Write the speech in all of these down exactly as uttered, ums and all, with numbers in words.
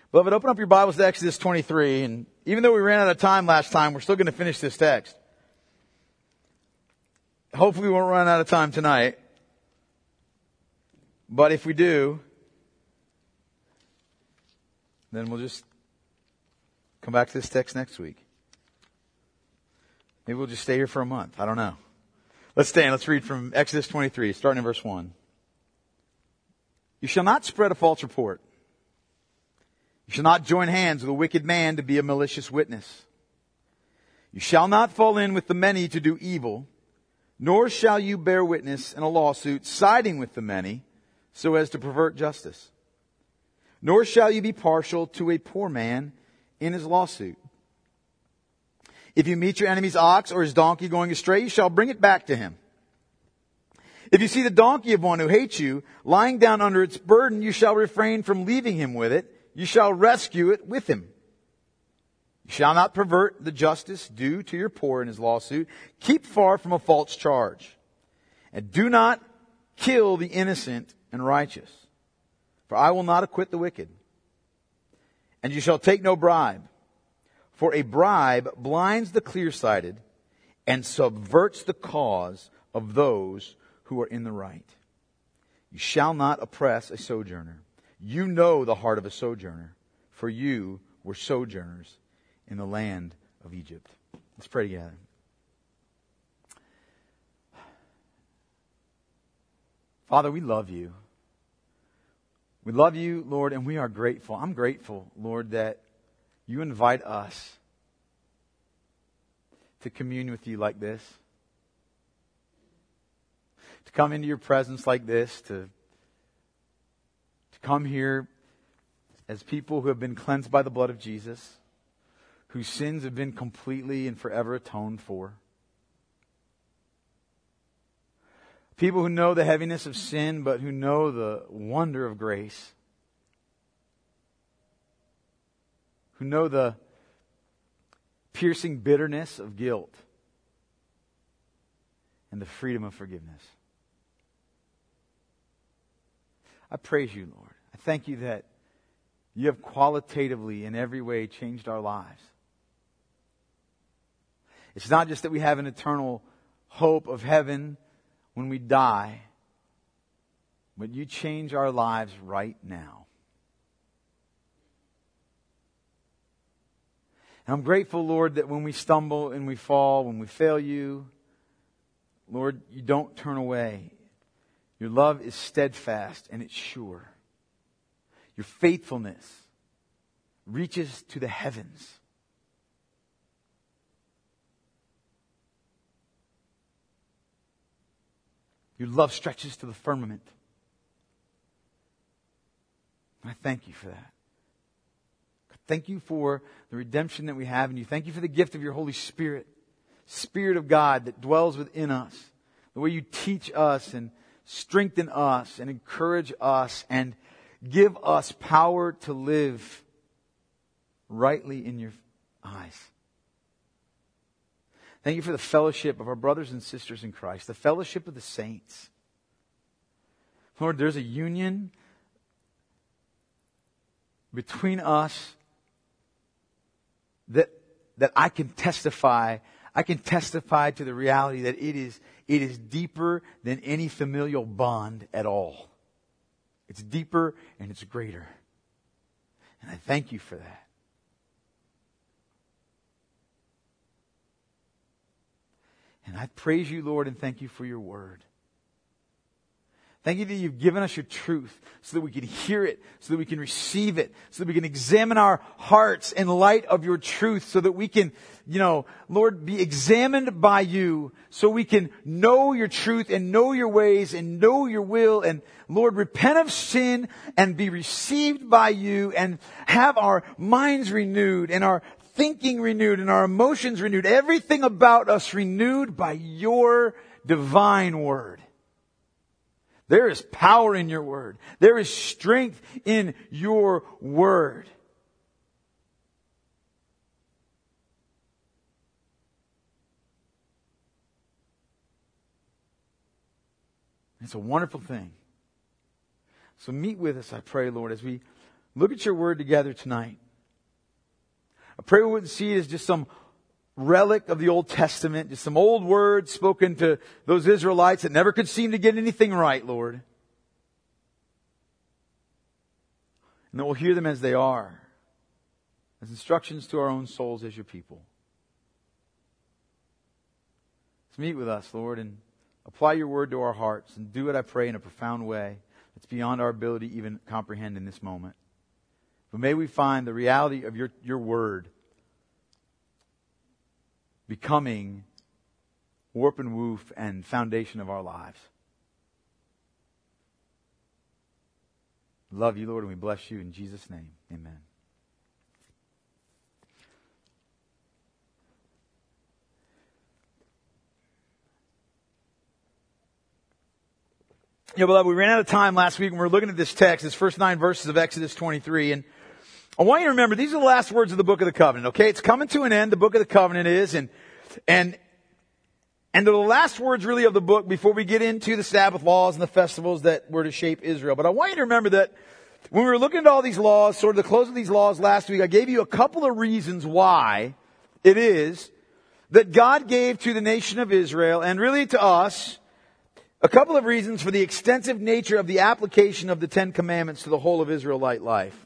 Beloved, open up your Bibles to Exodus twenty-three, and even though we ran out of time last time, we're still going to finish this text. Hopefully we won't run out of time tonight. But if we do, then we'll just come back to this text next week. Maybe we'll just stay here for a month. I don't know. Let's stand. Let's read from Exodus twenty-three, starting in verse one. You shall not spread a false report. You shall not join hands with a wicked man to be a malicious witness. You shall not fall in with the many to do evil, nor shall you bear witness in a lawsuit siding with the many so as to pervert justice. Nor shall you be partial to a poor man in his lawsuit. If you meet your enemy's ox or his donkey going astray, you shall bring it back to him. If you see the donkey of one who hates you lying down under its burden, you shall refrain from leaving him with it. You shall rescue it with him. You shall not pervert the justice due to your poor in his lawsuit. Keep far from a false charge. And do not kill the innocent and righteous. For I will not acquit the wicked. And you shall take no bribe. For a bribe blinds the clear-sighted and subverts the cause of those who are in the right. You shall not oppress a sojourner. You know the heart of a sojourner, for you were sojourners in the land of Egypt. Let's pray together. Father, we love you. We love you, Lord, and we are grateful. I'm grateful, Lord, that you invite us to commune with you like this, to come into your presence like this, to To come here as people who have been cleansed by the blood of Jesus, whose sins have been completely and forever atoned for. People who know the heaviness of sin, but who know the wonder of grace. Who know the piercing bitterness of guilt and the freedom of forgiveness. I praise you, Lord. I thank you that you have qualitatively in every way changed our lives. It's not just that we have an eternal hope of heaven when we die, but you change our lives right now. And I'm grateful, Lord, that when we stumble and we fall, when we fail you, Lord, you don't turn away. Your love is steadfast and it's sure. Your faithfulness reaches to the heavens. Your love stretches to the firmament. I thank you for that. Thank you for the redemption that we have in you. Thank you for the gift of your Holy Spirit. Spirit of God that dwells within us. The way you teach us and strengthen us and encourage us and give us power to live rightly in your eyes. Thank you for the fellowship of our brothers and sisters in Christ, the fellowship of the saints. Lord, there's a union between us that that I can testify. I can testify to the reality that it is it is deeper than any familial bond at all. It's deeper and it's greater. And I thank you for that. And I praise you, Lord, and thank you for your word. Thank you that you've given us your truth so that we can hear it, so that we can receive it, so that we can examine our hearts in light of your truth, so that we can, you know, Lord, be examined by you, so we can know your truth and know your ways and know your will, and Lord, repent of sin and be received by you and have our minds renewed and our thinking renewed and our emotions renewed, everything about us renewed by your divine word. There is power in your word. There is strength in your word. It's a wonderful thing. So meet with us, I pray, Lord, as we look at your word together tonight. I pray we wouldn't see it as just some relic of the Old Testament, just some old words spoken to those Israelites that never could seem to get anything right, Lord. And that we'll hear them as they are, as instructions to our own souls as your people. Let's meet with us, Lord, and apply your word to our hearts, and do it, I pray, in a profound way that's beyond our ability to even comprehend in this moment. But may we find the reality of your, your word becoming warp and woof and foundation of our lives. Love you, Lord, and we bless you in Jesus' name. Amen. Yeah, beloved, we ran out of time last week when we were looking at this text, this first nine verses of Exodus twenty-three. And I want you to remember, these are the last words of the book of the covenant, okay? It's coming to an end, the book of the covenant is, and, and, and they're the last words really of the book before we get into the Sabbath laws and the festivals that were to shape Israel. But I want you to remember that when we were looking at all these laws, sort of the close of these laws last week, I gave you a couple of reasons why it is that God gave to the nation of Israel, and really to us, a couple of reasons for the extensive nature of the application of the Ten Commandments to the whole of Israelite life.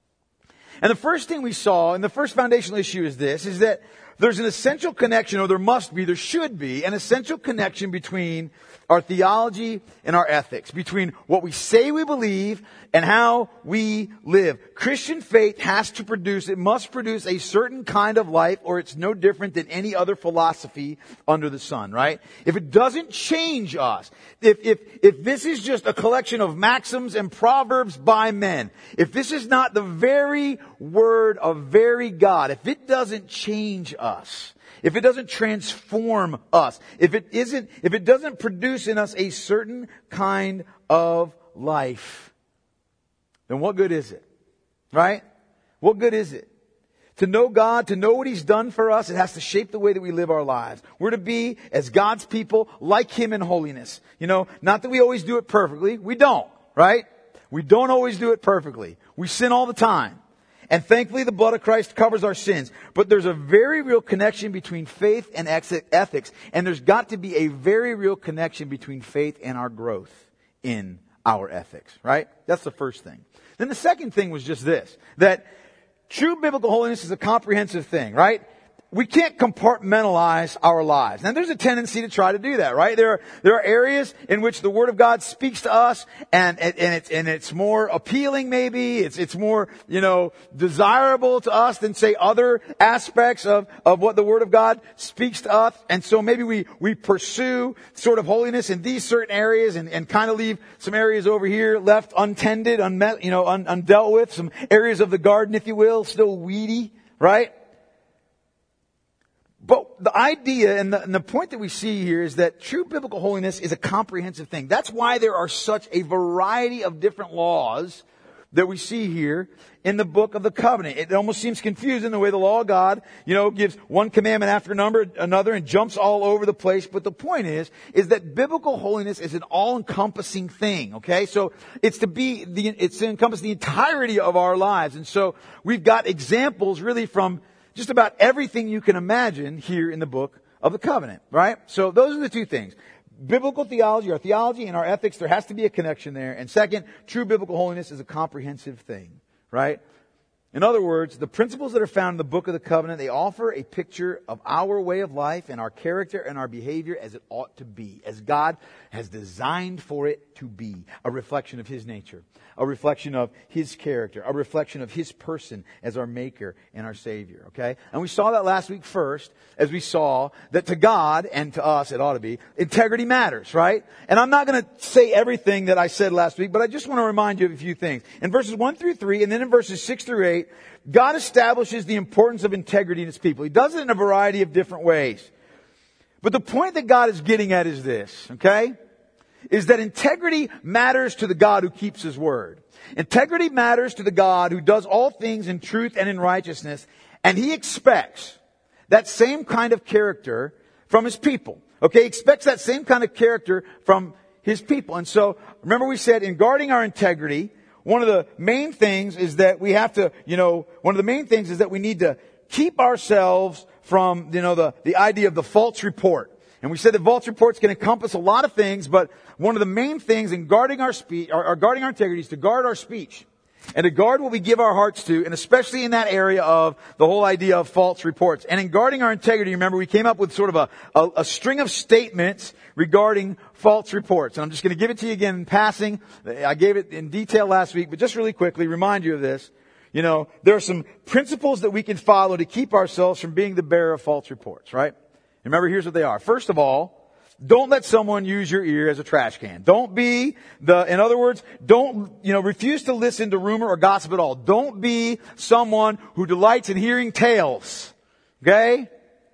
And the first thing we saw, and the first foundational issue is this, is that there's an essential connection, or there must be, there should be, an essential connection between our theology and our ethics, between what we say we believe and how we live. Christian faith has to produce, it must produce a certain kind of life, or it's no different than any other philosophy under the sun, right? If it doesn't change us, if, if, if this is just a collection of maxims and proverbs by men, if this is not the very word of very God, if it doesn't change us, if it doesn't transform us, if it isn't, if it doesn't produce in us a certain kind of life, then what good is it? Right? What good is it? To know God, to know what He's done for us, it has to shape the way that we live our lives. We're to be, as God's people, like Him in holiness. You know, not that we always do it perfectly. We don't, right? We don't always do it perfectly. We sin all the time. And thankfully the blood of Christ covers our sins. But there's a very real connection between faith and ethics. And there's got to be a very real connection between faith and our growth in our ethics, right? That's the first thing. Then the second thing was just this, that true biblical holiness is a comprehensive thing, right? We can't compartmentalize our lives. Now there's a tendency to try to do that, right? There are, there are areas in which the Word of God speaks to us and, and, and it's, and it's more appealing maybe. It's, it's more, you know, desirable to us than say other aspects of, of what the Word of God speaks to us. And so maybe we, we pursue sort of holiness in these certain areas and, and kind of leave some areas over here left untended, unmet, you know, un, undealt with, some areas of the garden, if you will, still weedy, right? But the idea and the, and the point that we see here is that true biblical holiness is a comprehensive thing. That's why there are such a variety of different laws that we see here in the book of the covenant. It almost seems confusing the way the law of God, you know, gives one commandment after number, another and jumps all over the place. But the point is, is that biblical holiness is an all-encompassing thing, okay? So it's to be, the, it's to encompass the entirety of our lives. And so we've got examples really from just about everything you can imagine here in the book of the covenant, right? So those are the two things. Biblical theology, our theology and our ethics, there has to be a connection there. And second, true biblical holiness is a comprehensive thing, right? In other words, the principles that are found in the book of the covenant, they offer a picture of our way of life and our character and our behavior as it ought to be, as God has designed for it to be. A reflection of His nature, a reflection of His character, a reflection of His person as our Maker and our Savior, okay? And we saw that last week first, as we saw that to God and to us, it ought to be, integrity matters, right? And I'm not going to say everything that I said last week, but I just want to remind you of a few things. In verses one through three, and then in verses six through eight, God establishes the importance of integrity in His people. He does it in a variety of different ways. But the point that God is getting at is this, okay? Is that integrity matters to the God who keeps His word. Integrity matters to the God who does all things in truth and in righteousness. And He expects that same kind of character from His people. Okay? He expects that same kind of character from His people. And so, remember we said in guarding our integrity, one of the main things is that we have to, you know, one of the main things is that we need to keep ourselves from, you know, the, the idea of the false report. And we said that false reports can encompass a lot of things, but one of the main things in guarding our speech, or, or guarding our integrity, is to guard our speech. And to guard what we give our hearts to, and especially in that area of the whole idea of false reports. And in guarding our integrity, remember, we came up with sort of a, a, a string of statements regarding false reports. And I'm just going to give it to you again in passing. I gave it in detail last week, but just really quickly remind you of this. You know, there are some principles that we can follow to keep ourselves from being the bearer of false reports, right? Remember, here's what they are. First of all, don't let someone use your ear as a trash can. Don't be the, in other words, don't, you know, refuse to listen to rumor or gossip at all. Don't be someone who delights in hearing tales. Okay?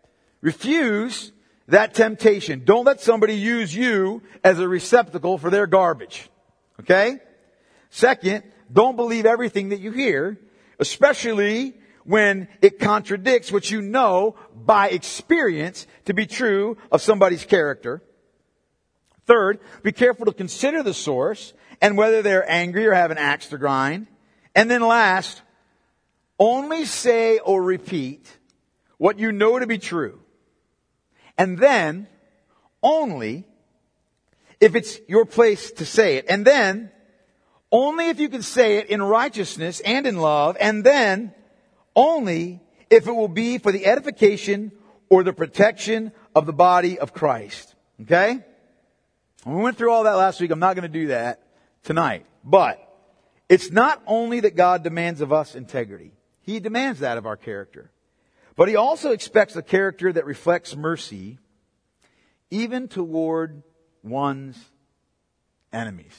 Refuse that temptation. Don't let somebody use you as a receptacle for their garbage. Okay? Second, don't believe everything that you hear, especially when it contradicts what you know by experience to be true of somebody's character. Third, be careful to consider the source and whether they're angry or have an axe to grind. And then last, only say or repeat what you know to be true. And then, only if it's your place to say it. And then, only if you can say it in righteousness and in love. And then, only if it will be for the edification or the protection of the body of Christ. Okay? We went through all that last week. I'm not going to do that tonight. But it's not only that God demands of us integrity. He demands that of our character. But He also expects a character that reflects mercy even toward one's enemies.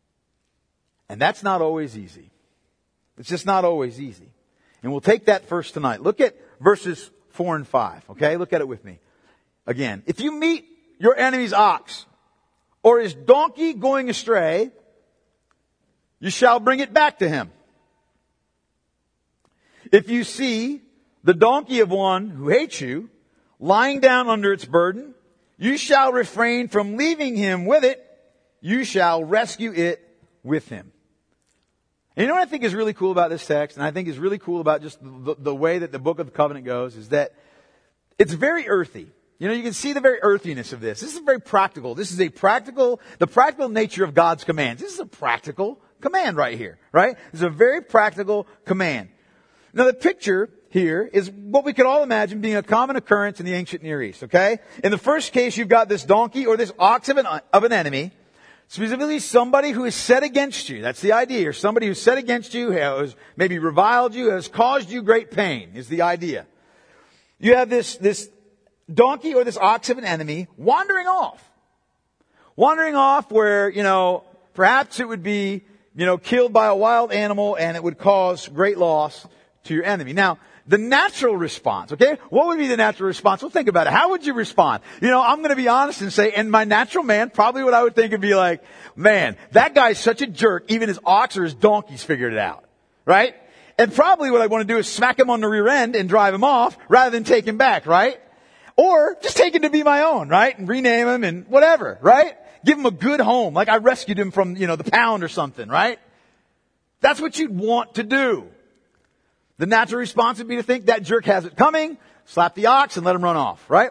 And that's not always easy. It's just not always easy. And we'll take that first tonight. Look at verses four and five. Okay? Look at it with me. Again, if you meet your enemy's ox or his donkey going astray, you shall bring it back to him. If you see the donkey of one who hates you lying down under its burden, you shall refrain from leaving him with it. You shall rescue it with him. And you know what I think is really cool about this text, and I think is really cool about just the, the way that the book of the covenant goes, is that it's very earthy. You know, you can see the very earthiness of this. This is very practical. This is a practical, the practical nature of God's commands. This is a practical command right here, right? This is a very practical command. Now the picture here is what we could all imagine being a common occurrence in the ancient Near East, okay? In the first case, you've got this donkey or this ox of an, of an enemy, specifically somebody who is set against you. That's the idea. Or somebody who's set against you, has maybe reviled you, has caused you great pain, is the idea. You have this, this donkey or this ox of an enemy wandering off. Wandering off where, you know, perhaps it would be, you know, killed by a wild animal and it would cause great loss to your enemy. Now, the natural response, okay? What would be the natural response? Well, think about it. How would you respond? You know, I'm going to be honest and say, and my natural man, probably what I would think would be like, man, that guy's such a jerk, even his ox or his donkey's figured it out. Right? And probably what I want to do is smack him on the rear end and drive him off rather than take him back, right? Or just take him to be my own, right? And rename him and whatever, right? Give him a good home, like I rescued him from, you know, the pound or something, right? That's what you'd want to do. The natural response would be to think that jerk has it coming, slap the ox and let him run off, right?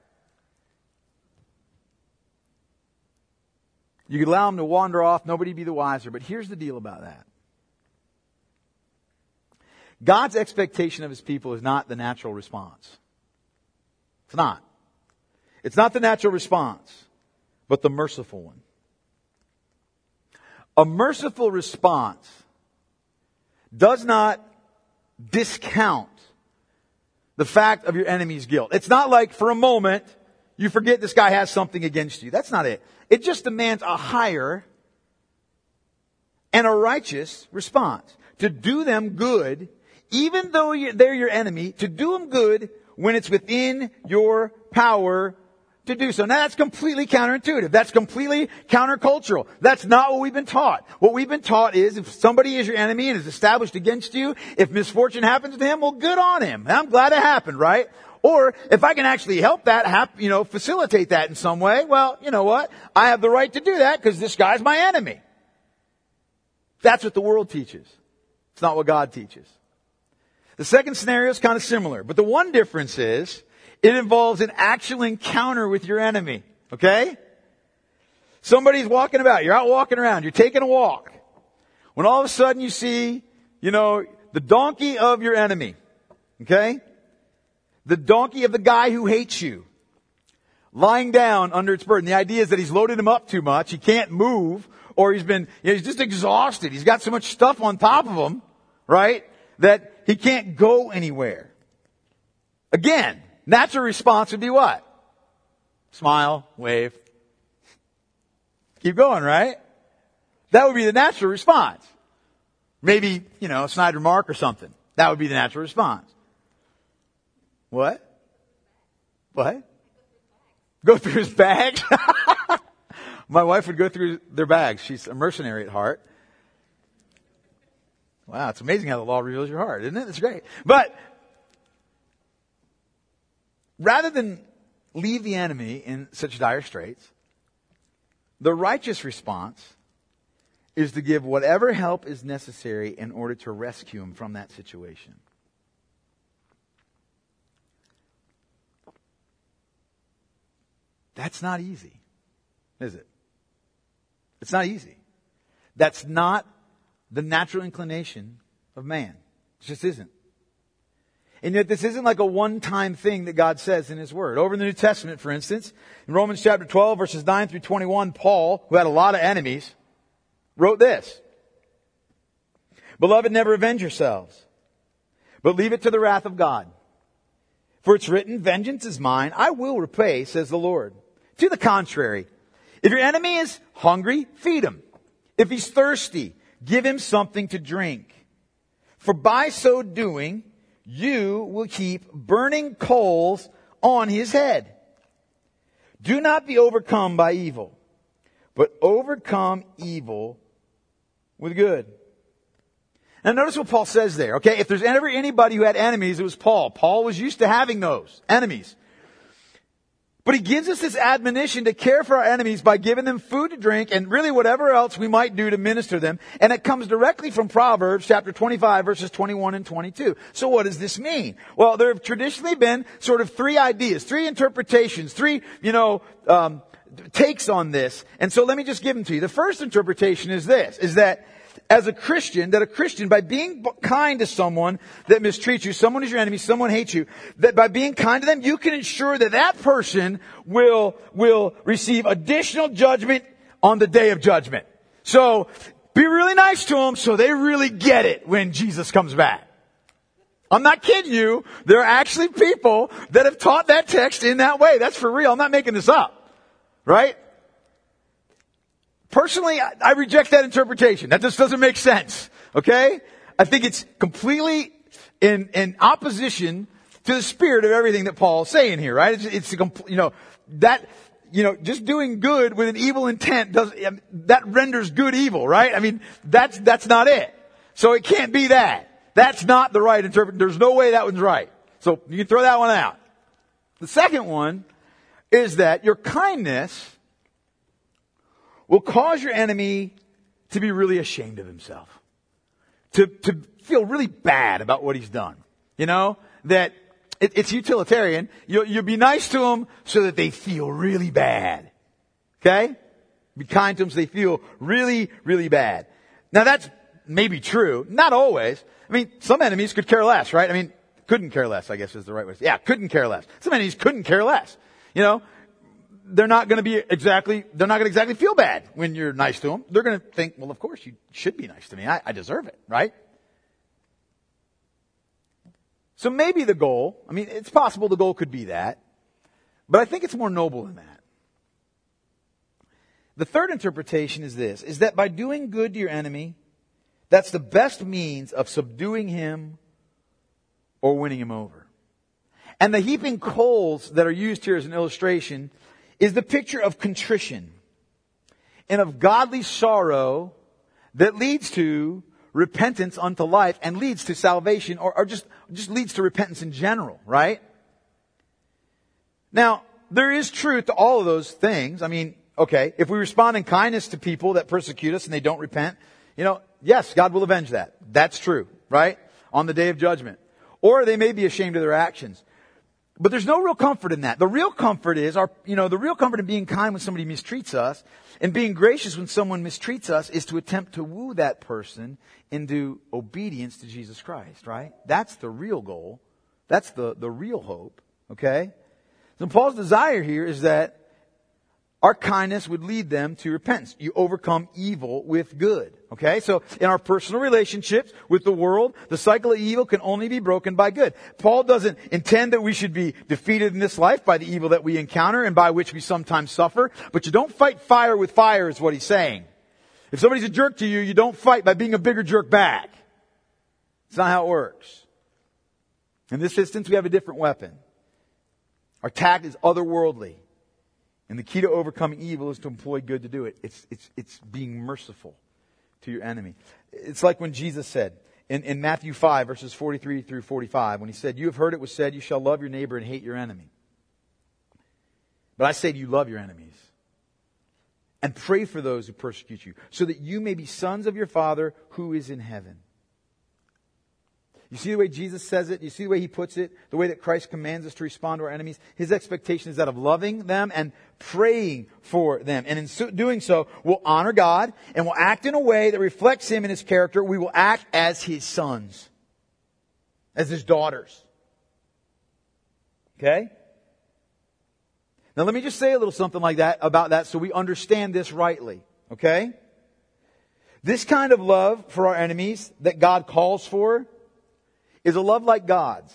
You could allow him to wander off, nobody'd be the wiser, but here's the deal about that. God's expectation of His people is not the natural response. It's not. It's not the natural response, but the merciful one. A merciful response does not discount the fact of your enemy's guilt. It's not like for a moment you forget this guy has something against you. That's not it. It just demands a higher and a righteous response. To do them good, even though they're your enemy, to do them good when it's within your power to do so. Now that's completely counterintuitive. That's completely countercultural. That's not what we've been taught. What we've been taught is if somebody is your enemy and is established against you, if misfortune happens to him, well, good on him. I'm glad it happened, right? Or if I can actually help that, hap- you know, facilitate that in some way, well, you know what? I have the right to do that because this guy's my enemy. That's what the world teaches. It's not what God teaches. The second scenario is kind of similar, but the one difference is it involves an actual encounter with your enemy. Okay? Somebody's walking about. You're out walking around. You're taking a walk. When all of a sudden you see, you know, the donkey of your enemy. Okay? The donkey of the guy who hates you. Lying down under its burden. The idea is that he's loaded him up too much. He can't move. Or he's been, you know, he's just exhausted. He's got so much stuff on top of him, right? That he can't go anywhere. Again, natural response would be what? Smile, wave. Keep going, right? That would be the natural response. Maybe, you know, a snide remark or something. That would be the natural response. What? What? Go through his bags? My wife would go through their bags. She's a mercenary at heart. Wow, it's amazing how the law reveals your heart, isn't it? It's great. But rather than leave the enemy in such dire straits, the righteous response is to give whatever help is necessary in order to rescue him from that situation. That's not easy, is it? It's not easy. That's not the natural inclination of man. It just isn't. And yet this isn't like a one-time thing that God says in His Word. Over in the New Testament, for instance, in Romans chapter twelve, verses nine through twenty-one, Paul, who had a lot of enemies, wrote this. Beloved, never avenge yourselves, but leave it to the wrath of God. For it's written, vengeance is mine, I will repay, says the Lord. To the contrary, if your enemy is hungry, feed him. If he's thirsty, give him something to drink. For by so doing, you will keep burning coals on his head. Do not be overcome by evil, but overcome evil with good. Now notice what Paul says there, okay? If there's ever anybody who had enemies, it was Paul. Paul was used to having those enemies. But he gives us this admonition to care for our enemies by giving them food to drink and really whatever else we might do to minister them. And it comes directly from Proverbs chapter twenty-five, verses twenty-one and twenty-two. So what does this mean? Well, there have traditionally been sort of three ideas, three interpretations, three, you know, um, takes on this. And so let me just give them to you. The first interpretation is this, is that as a Christian, that a Christian, by being kind to someone that mistreats you, someone who's your enemy, someone hates you, that by being kind to them, you can ensure that that person will, will receive additional judgment on the day of judgment. So, be really nice to them so they really get it when Jesus comes back. I'm not kidding you. There are actually people that have taught that text in that way. That's for real. I'm not making this up. Right? Personally, I reject that interpretation. That just doesn't make sense. Okay? I think it's completely in, in opposition to the spirit of everything that Paul's saying here, right? It's, it's a, you know, that, you know, just doing good with an evil intent does, that renders good evil, right? I mean, that's, that's not it. So it can't be that. That's not the right interpretation. There's no way that one's right. So you can throw that one out. The second one is that your kindness will cause your enemy to be really ashamed of himself. To, to feel really bad about what he's done. You know, that it, it's utilitarian. You'll, you'll be nice to them so that they feel really bad. Okay? Be kind to them so they feel really, really bad. Now that's maybe true. Not always. I mean, some enemies could care less, right? I mean, couldn't care less, I guess is the right way to say. Yeah, couldn't care less. Some enemies couldn't care less. You know, they're not going to be exactly, they're not going to exactly feel bad when you're nice to them. They're going to think, well, of course you should be nice to me. I, I deserve it, right? So maybe the goal, I mean, it's possible the goal could be that, but I think it's more noble than that. The third interpretation is this, is that by doing good to your enemy, that's the best means of subduing him or winning him over. And the heaping coals that are used here as an illustration is the picture of contrition and of godly sorrow that leads to repentance unto life and leads to salvation, or, or just, just leads to repentance in general, right? Now, there is truth to all of those things. I mean, okay, if we respond in kindness to people that persecute us and they don't repent, You know, yes, God will avenge that. That's true, right? On the day of judgment. Or they may be ashamed of their actions. But there's no real comfort in that. The real comfort is our, you know, the real comfort in being kind when somebody mistreats us and being gracious when someone mistreats us is to attempt to woo that person into obedience to Jesus Christ, right? That's the real goal. That's the, the real hope, okay? So Paul's desire here is that our kindness would lead them to repentance. You overcome evil with good. Okay? So in our personal relationships with the world, the cycle of evil can only be broken by good. Paul doesn't intend that we should be defeated in this life by the evil that we encounter and by which we sometimes suffer. But you don't fight fire with fire is what he's saying. If somebody's a jerk to you, you don't fight by being a bigger jerk back. It's not how it works. In this instance, we have a different weapon. Our tact is otherworldly. And the key to overcoming evil is to employ good to do it. It's, it's, it's being merciful to your enemy. It's like when Jesus said in, in Matthew five, verses forty-three through forty-five, when he said, you have heard it was said, you shall love your neighbor and hate your enemy. But I say to you, love your enemies. And pray for those who persecute you, so that you may be sons of your Father who is in heaven. You see the way Jesus says it? You see the way he puts it? The way that Christ commands us to respond to our enemies? His expectation is that of loving them and praying for them. And in so, doing so, we'll honor God and we'll act in a way that reflects Him and His character. We will act as His sons. As His daughters. Okay? Now let me just say a little something like that about that so we understand this rightly. Okay? This kind of love for our enemies that God calls for is a love like God's.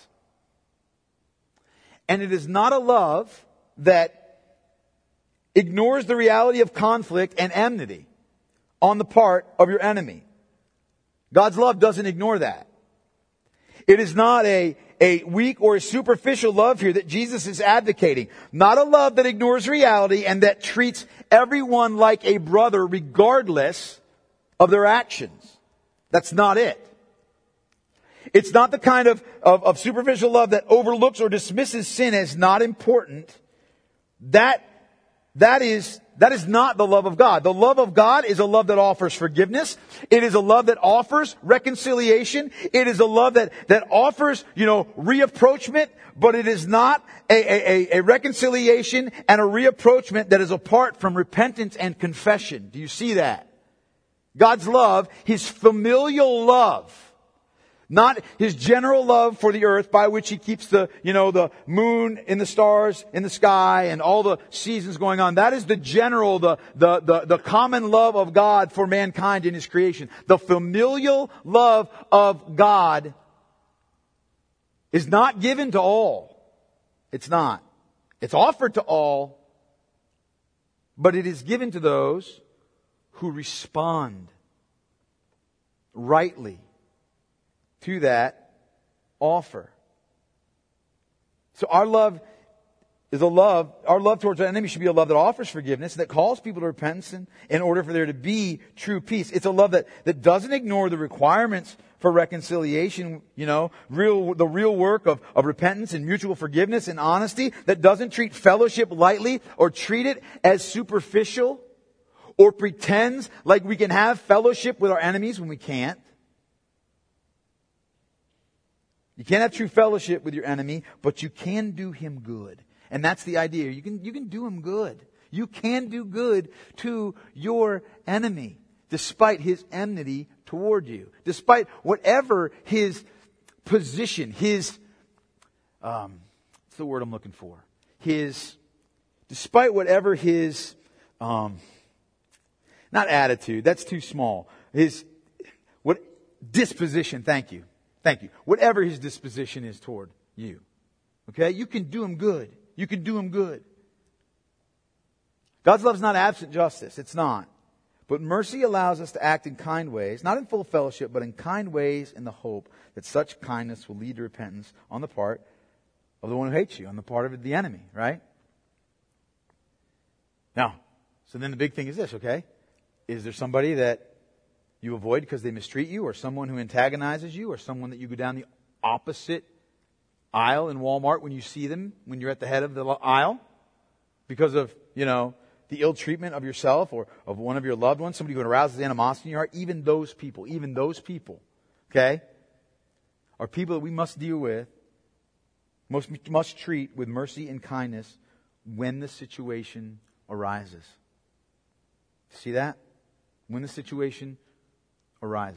And it is not a love that ignores the reality of conflict and enmity on the part of your enemy. God's love doesn't ignore that. It is not a, a weak or a superficial love here that Jesus is advocating. Not a love that ignores reality and that treats everyone like a brother regardless of their actions. That's not it. It's not the kind of, of, of superficial love that overlooks or dismisses sin as not important. That, that is, that is not the love of God. The love of God is a love that offers forgiveness. It is a love that offers reconciliation. It is a love that, that offers, you know, reapproachment, but it is not a, a, a reconciliation and a reapproachment that is apart from repentance and confession. Do you see that? God's love, His familial love, not His general love for the earth by which He keeps the, you know, the moon and the stars in the sky and all the seasons going on. That is the general, the, the, the, the common love of God for mankind in His creation. The familial love of God is not given to all. It's not. It's offered to all, but it is given to those who respond rightly to that offer. So our love is a love, our love towards our enemy should be a love that offers forgiveness, that calls people to repentance in, in order for there to be true peace. It's a love that, that doesn't ignore the requirements for reconciliation, you know, real, the real work of, of repentance and mutual forgiveness and honesty, that doesn't treat fellowship lightly or treat it as superficial or pretends like we can have fellowship with our enemies when we can't. You can't have true fellowship with your enemy, but you can do him good. And that's the idea. You can, you can do him good. You can do good to your enemy, despite his enmity toward you. Despite whatever his position, his, um, what's the word I'm looking for? His, despite whatever his, um, not attitude, that's too small. His, what, disposition, thank you. Thank you. Whatever his disposition is toward you. Okay? You can do him good. You can do him good. God's love is not absent justice. It's not. But mercy allows us to act in kind ways, not in full fellowship, but in kind ways in the hope that such kindness will lead to repentance on the part of the one who hates you, on the part of the enemy, right? Now, so then the big thing is this, okay? Is there somebody that you avoid because they mistreat you, or someone who antagonizes you, or someone that you go down the opposite aisle in Walmart when you see them, when you're at the head of the aisle? Because of, you know, the ill treatment of yourself or of one of your loved ones, somebody who arouses animosity in your heart, even those people, even those people, okay, are people that we must deal with, must, must treat with mercy and kindness when the situation arises. See that? When the situation arises.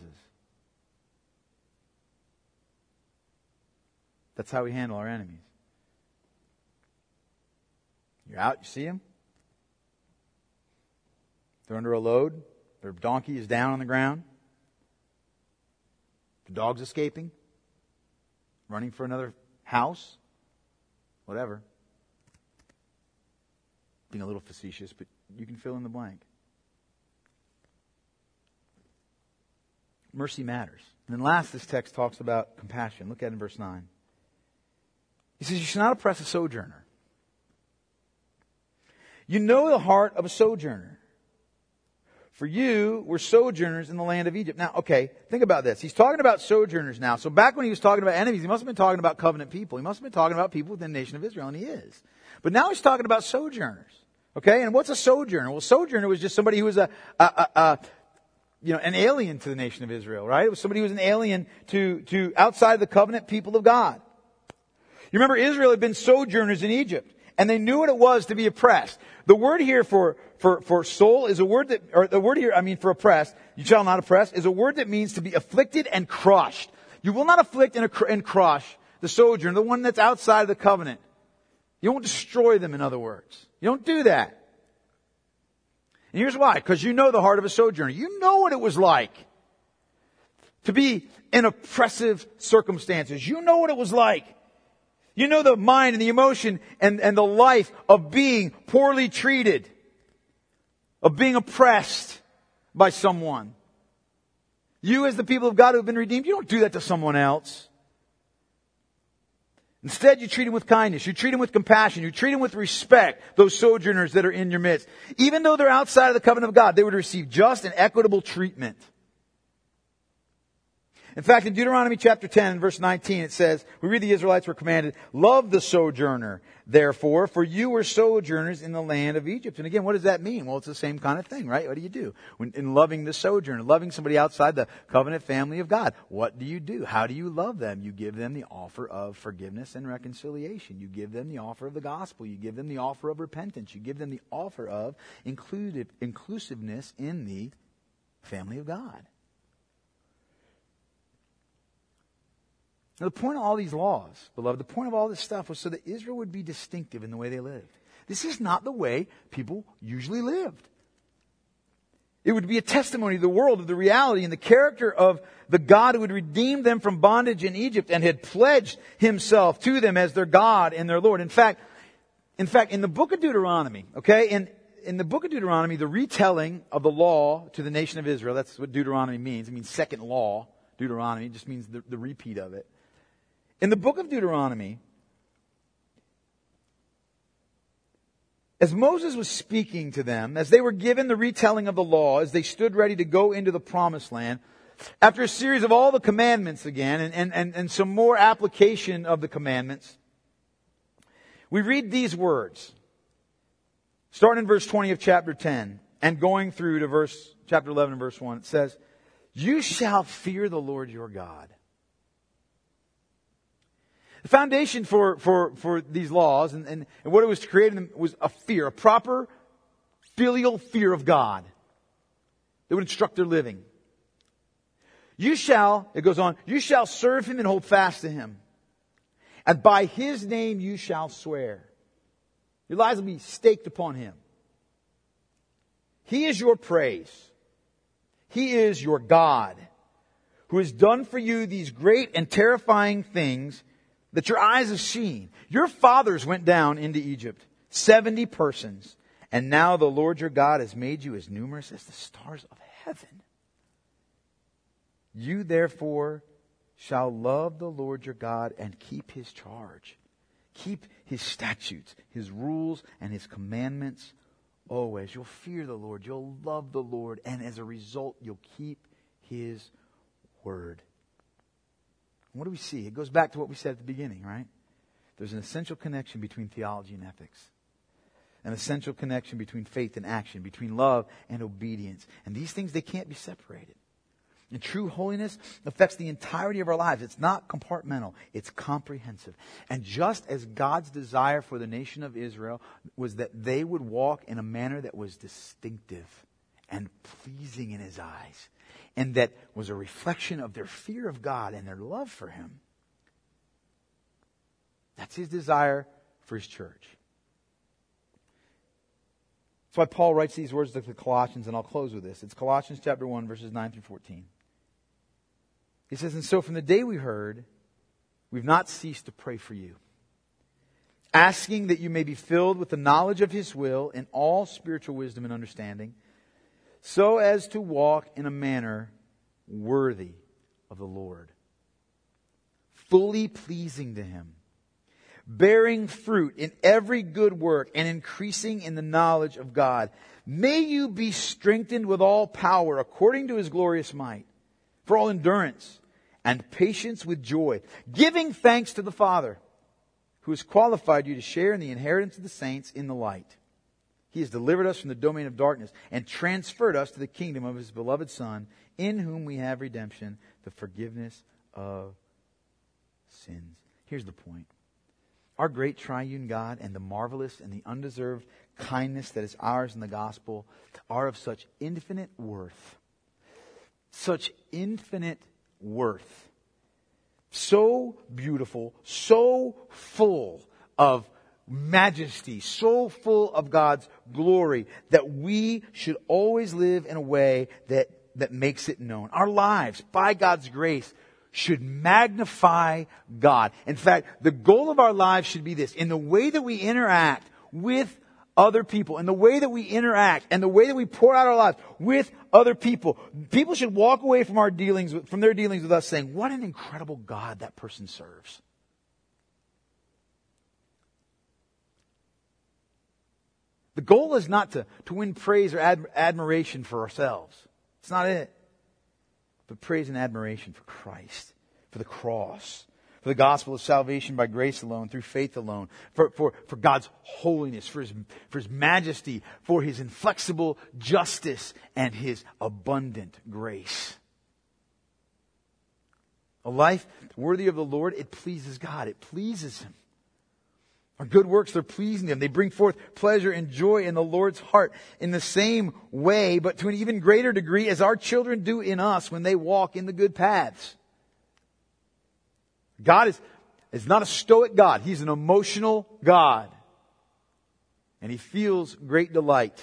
That's how we handle our enemies. You're out, you see them. They're under a load. Their donkey is down on the ground. The dog's escaping. Running for another house. Whatever. Being a little facetious, but you can fill in the blank. Mercy matters. And then last, this text talks about compassion. Look at it in verse nine. He says, you should not oppress a sojourner. You know the heart of a sojourner. For you were sojourners in the land of Egypt. Now, okay, think about this. He's talking about sojourners now. So back when he was talking about enemies, he must have been talking about covenant people. He must have been talking about people within the nation of Israel, and he is. But now he's talking about sojourners. Okay, and what's a sojourner? Well, sojourner was just somebody who was a, a, a, a you know, an alien to the nation of Israel, right? It was somebody who was an alien to, to outside the covenant people of God. You remember Israel had been sojourners in Egypt, and they knew what it was to be oppressed. The word here for, for, for soul is a word that, or the word here, I mean for oppressed, you shall not oppress, is a word that means to be afflicted and crushed. You will not afflict and, and crush the sojourner, the one that's outside of the covenant. You won't destroy them, in other words. You don't do that. And here's why. Because you know the heart of a sojourner. You know what it was like to be in oppressive circumstances. You know what it was like. You know the mind and the emotion and, and the life of being poorly treated, of being oppressed by someone. You as the people of God who have been redeemed, you don't do that to someone else. Instead, you treat them with kindness. You treat them with compassion. You treat them with respect, those sojourners that are in your midst. Even though they're outside of the covenant of God, they would receive just and equitable treatment. In fact, in Deuteronomy chapter ten, verse nineteen, it says, we read the Israelites were commanded, love the sojourner, therefore, for you were sojourners in the land of Egypt. And again, what does that mean? Well, it's the same kind of thing, right? What do you do? When, in loving the sojourner, loving somebody outside the covenant family of God, what do you do? How do you love them? You give them the offer of forgiveness and reconciliation. You give them the offer of the gospel. You give them the offer of repentance. You give them the offer of inclusive, inclusiveness in the family of God. Now, the point of all these laws, beloved, the point of all this stuff was so that Israel would be distinctive in the way they lived. This is not the way people usually lived. It would be a testimony to the world of the reality and the character of the God who had redeemed them from bondage in Egypt and had pledged himself to them as their God and their Lord. In fact, in fact, in the book of Deuteronomy, okay, in, in the book of Deuteronomy, the retelling of the law to the nation of Israel, that's what Deuteronomy means. It means second law. Deuteronomy just means the, the repeat of it. In the book of Deuteronomy, as Moses was speaking to them, as they were given the retelling of the law, as they stood ready to go into the promised land, after a series of all the commandments again, and, and, and, and some more application of the commandments, we read these words, starting in verse twenty of chapter ten, and going through to verse chapter eleven and verse one. It says, you shall fear the Lord your God. The foundation for, for, for these laws and, and, and what it was to create in them was a fear, a proper filial fear of God that would instruct their living. You shall, it goes on, you shall serve him and hold fast to him. And by his name you shall swear. Your lives will be staked upon him. He is your praise. He is your God who has done for you these great and terrifying things that your eyes have seen. Your fathers went down into Egypt, seventy persons, and now the Lord your God has made you as numerous as the stars of heaven. You therefore shall love the Lord your God and keep his charge. Keep his statutes, his rules, and his commandments always. You'll fear the Lord, you'll love the Lord, and as a result, you'll keep his word. What do we see? It goes back to what we said at the beginning, right? There's an essential connection between theology and ethics. an essential connection between faith and action, between love and obedience. And these things, they can't be separated. And true holiness affects the entirety of our lives. It's not compartmental. It's comprehensive. And just as God's desire for the nation of Israel was that they would walk in a manner that was distinctive and pleasing in His eyes, and that was a reflection of their fear of God and their love for Him, that's His desire for His church. That's why Paul writes these words to the Colossians, and I'll close with this. It's Colossians chapter one, verses nine through fourteen. He says, "And so from the day we heard, we've not ceased to pray for you, asking that you may be filled with the knowledge of His will in all spiritual wisdom and understanding, so as to walk in a manner worthy of the Lord, fully pleasing to Him, bearing fruit in every good work and increasing in the knowledge of God. May you be strengthened with all power according to His glorious might, for all endurance and patience with joy, giving thanks to the Father, who has qualified you to share in the inheritance of the saints in the light. He has delivered us from the domain of darkness and transferred us to the kingdom of His beloved Son, in whom we have redemption, the forgiveness of sins." Here's the point. Our great triune God and the marvelous and the undeserved kindness that is ours in the gospel are of such infinite worth. Such infinite worth. So beautiful, so full of majesty, so full of God's glory, that we should always live in a way that, that makes it known. Our lives, by God's grace, should magnify God. In fact, the goal of our lives should be this: in the way that we interact with other people, in the way that we interact, and the way that we pour out our lives with other people, people should walk away from our dealings with, from their dealings with us saying, "What an incredible God that person serves." The goal is not to, to win praise or ad, admiration for ourselves. It's not it. But praise and admiration for Christ, for the cross, for the gospel of salvation by grace alone, through faith alone, for, for, for God's holiness, for his, for His majesty, for His inflexible justice, and His abundant grace. A life worthy of the Lord, it pleases God. It pleases Him. Our good works, they're pleasing to Him. They bring forth pleasure and joy in the Lord's heart in the same way, but to an even greater degree, as our children do in us when they walk in the good paths. God is, is not a stoic God. He's an emotional God. And He feels great delight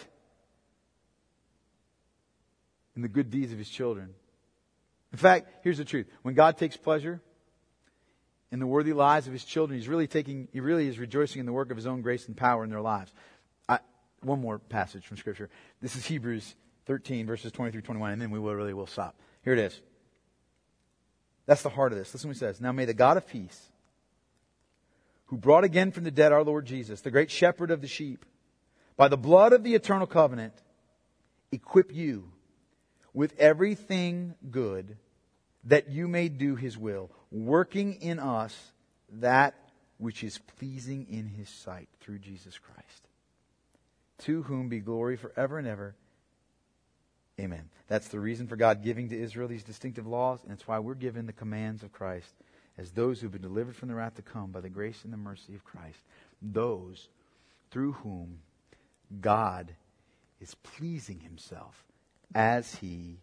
in the good deeds of His children. In fact, here's the truth. When God takes pleasure in the worthy lives of His children, He's really taking, He really is rejoicing in the work of His own grace and power in their lives. I, one more passage from Scripture. This is Hebrews thirteen, verses twenty through twenty-one, and then we will really will stop. Here it is. That's the heart of this. Listen to what He says. "Now may the God of peace, who brought again from the dead our Lord Jesus, the great shepherd of the sheep, by the blood of the eternal covenant, equip you with everything good, that you may do His will, working in us that which is pleasing in His sight, through Jesus Christ, to whom be glory forever and ever. Amen." That's the reason for God giving to Israel these distinctive laws, and it's why we're given the commands of Christ as those who've been delivered from the wrath to come by the grace and the mercy of Christ, those through whom God is pleasing Himself as He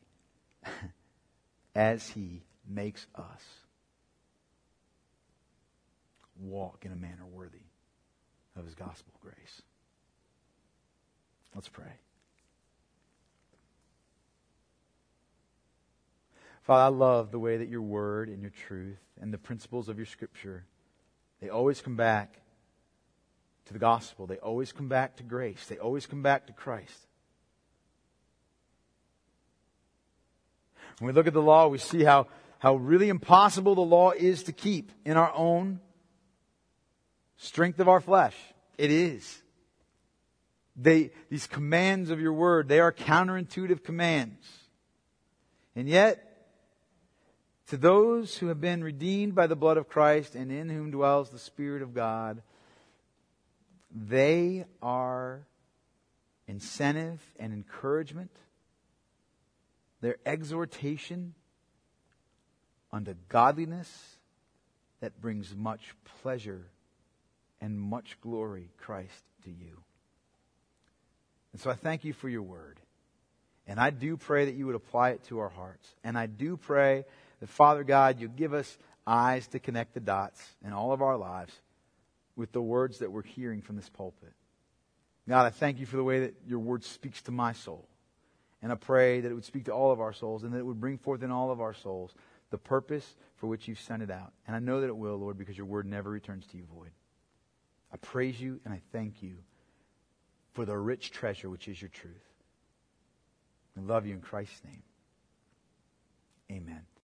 as He makes us walk in a manner worthy of His gospel grace. Let's pray. Father, I love the way that Your Word and Your truth and the principles of Your Scripture, they always come back to the gospel. They always come back to grace. They always come back to Christ. When we look at the law, we see how, how really impossible the law is to keep in our own strength of our flesh. It is. They, these commands of Your Word, they are counterintuitive commands. And yet, to those who have been redeemed by the blood of Christ and in whom dwells the Spirit of God, They are incentive and encouragement. Their exhortation unto godliness that brings much pleasure and much glory, Christ, to you. And so I thank you for your word. And I do pray that you would apply it to our hearts. And I do pray that, Father God, you give us eyes to connect the dots in all of our lives with the words that we're hearing from this pulpit. God, I thank you for the way that your word speaks to my soul. And I pray that it would speak to all of our souls and that it would bring forth in all of our souls the purpose for which you've sent it out. And I know that it will, Lord, because your word never returns to you void. I praise you and I thank you for the rich treasure which is your truth. I love you in Christ's name. Amen.